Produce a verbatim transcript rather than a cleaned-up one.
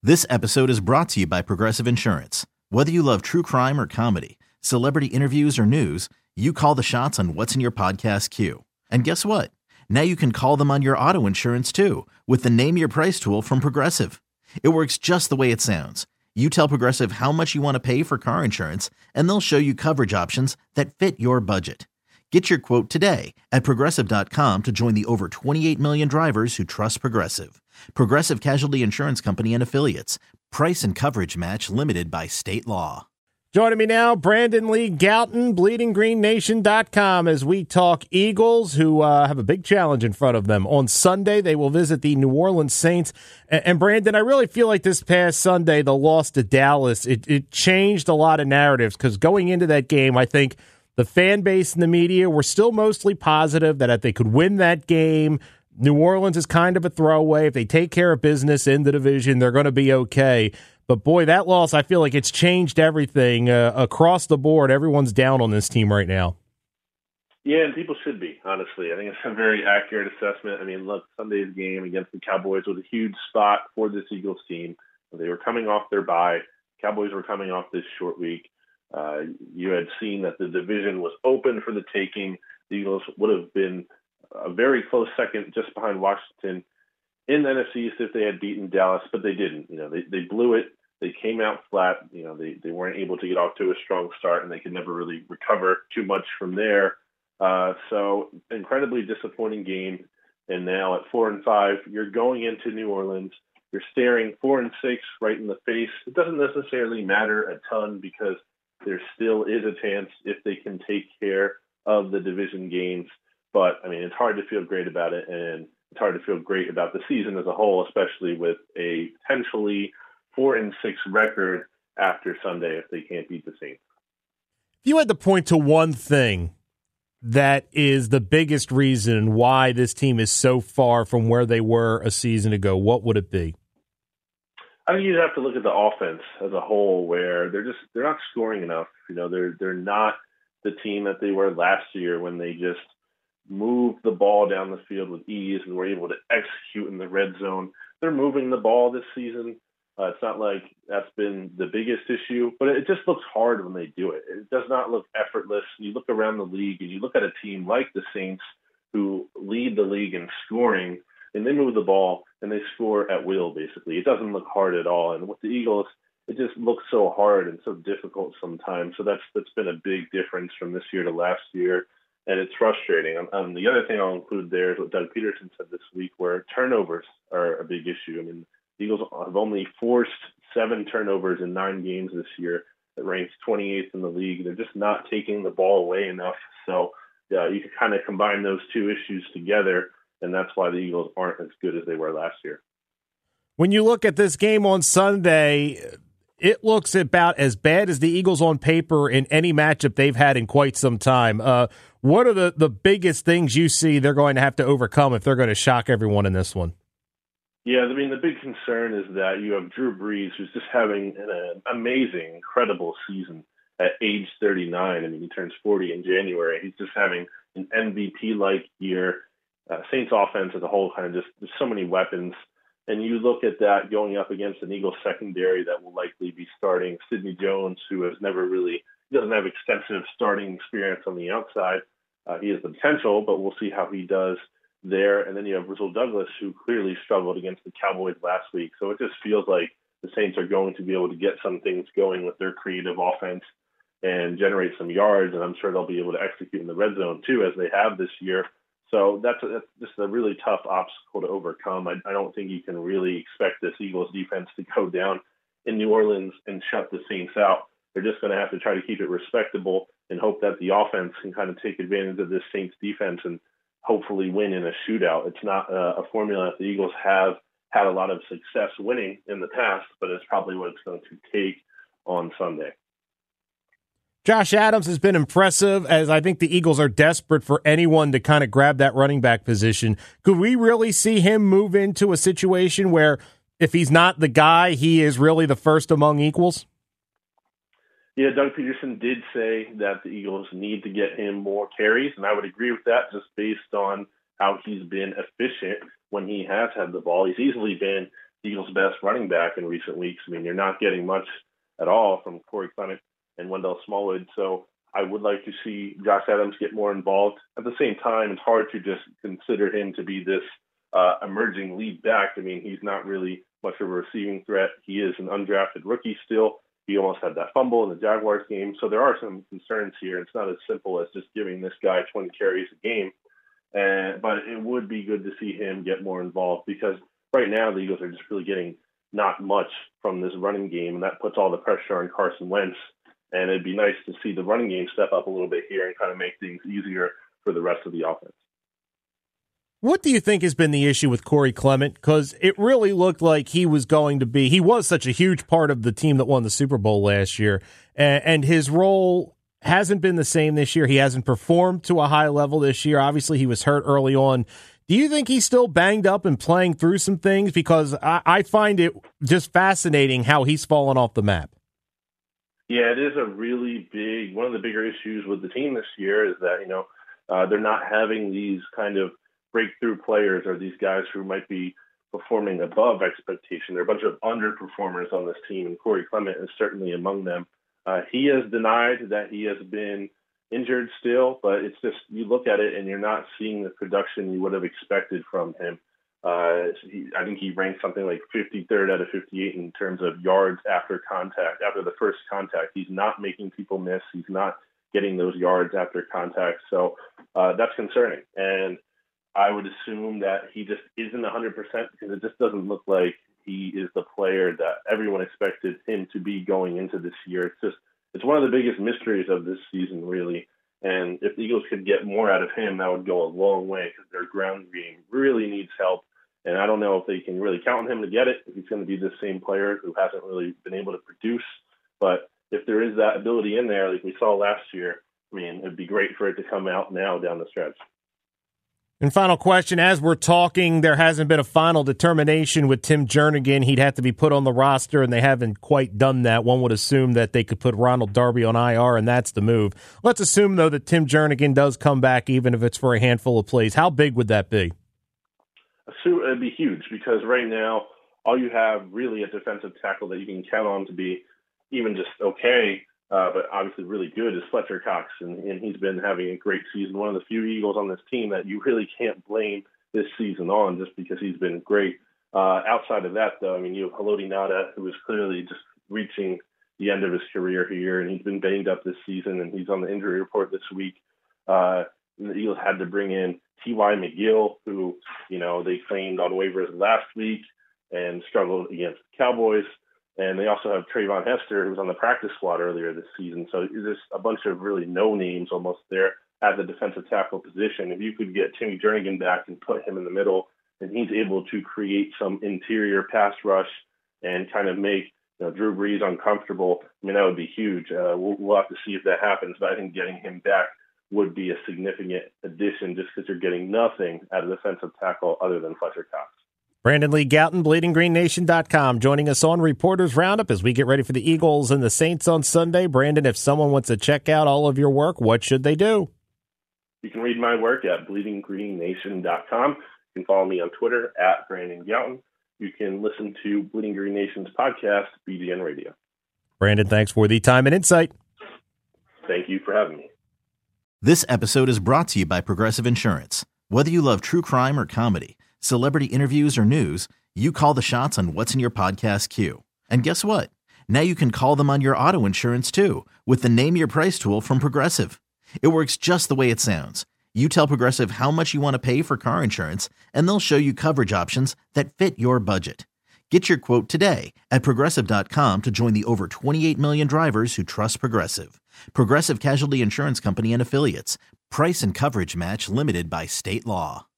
This episode is brought to you by Progressive Insurance. Whether you love true crime or comedy, celebrity interviews or news, you call the shots on what's in your podcast queue. And guess what? Now you can call them on your auto insurance too with the Name Your Price tool from Progressive. It works just the way it sounds. You tell Progressive how much you want to pay for car insurance, and they'll show you coverage options that fit your budget. Get your quote today at Progressive dot com to join the over twenty-eight million drivers who trust Progressive. Progressive Casualty Insurance Company and Affiliates. Price and coverage match limited by state law. Joining me now, Brandon Lee Gowton, bleeding green nation dot com, as we talk Eagles, who uh, have a big challenge in front of them. On Sunday, they will visit the New Orleans Saints. And, and Brandon, I really feel like this past Sunday, the loss to Dallas, it, it changed a lot of narratives, because going into that game, I think the fan base and the media were still mostly positive that if they could win that game, New Orleans is kind of a throwaway. If they take care of business in the division, they're going to be okay. But, boy, that loss, I feel like it's changed everything uh, across the board. Everyone's down on this team right now. Yeah, and people should be, honestly. I think it's a very accurate assessment. I mean, look, Sunday's game against the Cowboys was a huge spot for this Eagles team. They were coming off their bye. Cowboys were coming off this short week. Uh, you had seen that the division was open for the taking. The Eagles would have been a very close second just behind Washington in the N F C East if they had beaten Dallas, but they didn't. You know, they, they blew it. They came out flat. You know, they, they weren't able to get off to a strong start, and they could never really recover too much from there. Uh, so incredibly disappointing game. And now at four and five, you're going into New Orleans. You're staring four and six right in the face. It doesn't necessarily matter a ton, because there still is a chance if they can take care of the division games. But, I mean, it's hard to feel great about it, and it's hard to feel great about the season as a whole, especially with a potentially four and six record after Sunday if they can't beat the Saints. If you had to point to one thing that is the biggest reason why this team is so far from where they were a season ago, what would it be? I think you'd have to look at the offense as a whole, where they're just they're not scoring enough. You know, they're they're not the team that they were last year when they just moved the ball down the field with ease and were able to execute in the red zone. They're moving the ball this season. Uh, it's not like that's been the biggest issue, but it just looks hard when they do it. It does not look effortless. You look around the league and you look at a team like the Saints, who lead the league in scoring, and they move the ball and they score at will, basically. It doesn't look hard at all. And with the Eagles, it just looks so hard and so difficult sometimes. So that's that's been a big difference from this year to last year, and it's frustrating. Um, um, the other thing I'll include there is what Doug Peterson said this week, where turnovers are a big issue. I mean, the Eagles have only forced seven turnovers in nine games this year. It ranks twenty-eighth in the league. They're just not taking the ball away enough. So uh, you can kind of combine those two issues together, and that's why the Eagles aren't as good as they were last year. When you look at this game on Sunday, it looks about as bad as the Eagles on paper in any matchup they've had in quite some time. Uh, what are the, the biggest things you see they're going to have to overcome if they're going to shock everyone in this one? Yeah, I mean, the big concern is that you have Drew Brees, who's just having an uh, amazing, incredible season at age thirty-nine. I mean, he turns forty in January. He's just having an M V P-like year. Uh, Saints offense as a whole, kind of just, there's so many weapons. And you look at that going up against an Eagles secondary that will likely be starting Sidney Jones, who has never really, doesn't have extensive starting experience on the outside. Uh, he has the potential, but we'll see how he does there. And then you have Rasul Douglas, who clearly struggled against the Cowboys last week. So it just feels like the Saints are going to be able to get some things going with their creative offense and generate some yards. And I'm sure they'll be able to execute in the red zone too, as they have this year. So that's, a, that's just a really tough obstacle to overcome. I, I don't think you can really expect this Eagles defense to go down in New Orleans and shut the Saints out. They're just going to have to try to keep it respectable and hope that the offense can kind of take advantage of this Saints defense and hopefully win in a shootout. It's not a, a formula that the Eagles have had a lot of success winning in the past, but it's probably what it's going to take on Sunday. Josh Adams has been impressive, as I think the Eagles are desperate for anyone to kind of grab that running back position. Could we really see him move into a situation where if he's not the guy, he is really the first among equals? Yeah, Doug Peterson did say that the Eagles need to get him more carries, and I would agree with that just based on how he's been efficient when he has had the ball. He's easily been Eagles' best running back in recent weeks. I mean, you're not getting much at all from Corey Clement and Wendell Smallwood. So I would like to see Josh Adams get more involved. At the same time, it's hard to just consider him to be this uh, emerging lead back. I mean, he's not really much of a receiving threat. He is an undrafted rookie still. He almost had that fumble in the Jaguars game. So there are some concerns here. It's not as simple as just giving this guy twenty carries a game. And, but it would be good to see him get more involved, because right now the Eagles are just really getting not much from this running game, and that puts all the pressure on Carson Wentz. And it'd be nice to see the running game step up a little bit here and kind of make things easier for the rest of the offense. What do you think has been the issue with Corey Clement? Because it really looked like he was going to be, he was such a huge part of the team that won the Super Bowl last year, and, and his role hasn't been the same this year. He hasn't performed to a high level this year. Obviously, he was hurt early on. Do you think he's still banged up and playing through some things? Because I, I find it just fascinating how he's fallen off the map. Yeah, it is a really big, one of the bigger issues with the team this year is that, you know, uh, they're not having these kind of breakthrough players or these guys who might be performing above expectation. There are a bunch of underperformers on this team, and Corey Clement is certainly among them. Uh, he has denied that he has been injured still, but it's just, you look at it and you're not seeing the production you would have expected from him. Uh, he, I think he ranked something like fifty-third out of fifty-eight in terms of yards after contact, after the first contact. He's not making people miss. He's not getting those yards after contact. So uh, that's concerning. And I would assume that he just isn't one hundred percent, because it just doesn't look like he is the player that everyone expected him to be going into this year. It's just, it's one of the biggest mysteries of this season, really. And if the Eagles could get more out of him, that would go a long way, because their ground game really needs help. And I don't know if they can really count on him to get it, if he's going to be the same player who hasn't really been able to produce. But if there is that ability in there, like we saw last year, I mean, it'd be great for it to come out now down the stretch. And final question, as we're talking, there hasn't been a final determination with Tim Jernigan. He'd have to be put on the roster, and they haven't quite done that. One would assume that they could put Ronald Darby on I R, and that's the move. Let's assume, though, that Tim Jernigan does come back, even if it's for a handful of plays. How big would that be? It'd be huge, because right now all you have really a defensive tackle that you can count on to be even just okay, uh, but obviously really good, is Fletcher Cox, and, and he's been having a great season. One of the few Eagles on this team that you really can't blame this season on, just because he's been great. Uh, outside of that, though, I mean, you have Haloti Ngata, who is clearly just reaching the end of his career here, and he's been banged up this season, and he's on the injury report this week. Uh, the Eagles had to bring in T Y. McGill, who, you know, they claimed on waivers last week and struggled against the Cowboys. And they also have Trayvon Hester, who was on the practice squad earlier this season. So there's a bunch of really no names almost there at the defensive tackle position. If you could get Timmy Jernigan back and put him in the middle, and he's able to create some interior pass rush and kind of make, you know, Drew Brees uncomfortable, I mean, that would be huge. Uh, we'll, we'll have to see if that happens, but I think getting him back would be a significant addition, just because you're getting nothing out of defensive tackle other than Fletcher Cox. Brandon Lee Gowton, bleeding green nation dot com, joining us on Reporters Roundup as we get ready for the Eagles and the Saints on Sunday. Brandon, if someone wants to check out all of your work, what should they do? You can read my work at bleeding green nation dot com. You can follow me on Twitter at Brandon Gowton. You can listen to Bleeding Green Nation's podcast, B G N Radio. Brandon, thanks for the time and insight. Thank you for having me. This episode is brought to you by Progressive Insurance. Whether you love true crime or comedy, celebrity interviews or news, you call the shots on what's in your podcast queue. And guess what? Now you can call them on your auto insurance too, with the Name Your Price tool from Progressive. It works just the way it sounds. You tell Progressive how much you want to pay for car insurance, and they'll show you coverage options that fit your budget. Get your quote today at Progressive dot com to join the over twenty-eight million drivers who trust Progressive. Progressive Casualty Insurance Company and Affiliates. Price and coverage match limited by state law.